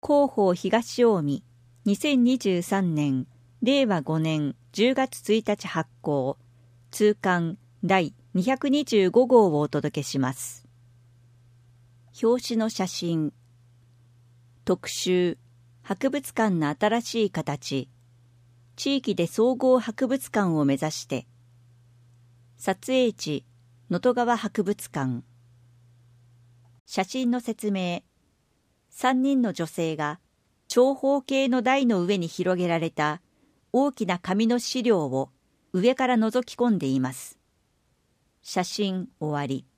広報東近江2023年令和5年10月1日発行通刊第225号をお届けします。表紙の写真。特集博物館の新しい形、地域で総合博物館を目指して。撮影地能登川博物館。写真の説明。3人の女性が長方形の台の上に広げられた大きな紙の資料を上から覗き込んでいます。写真終わり。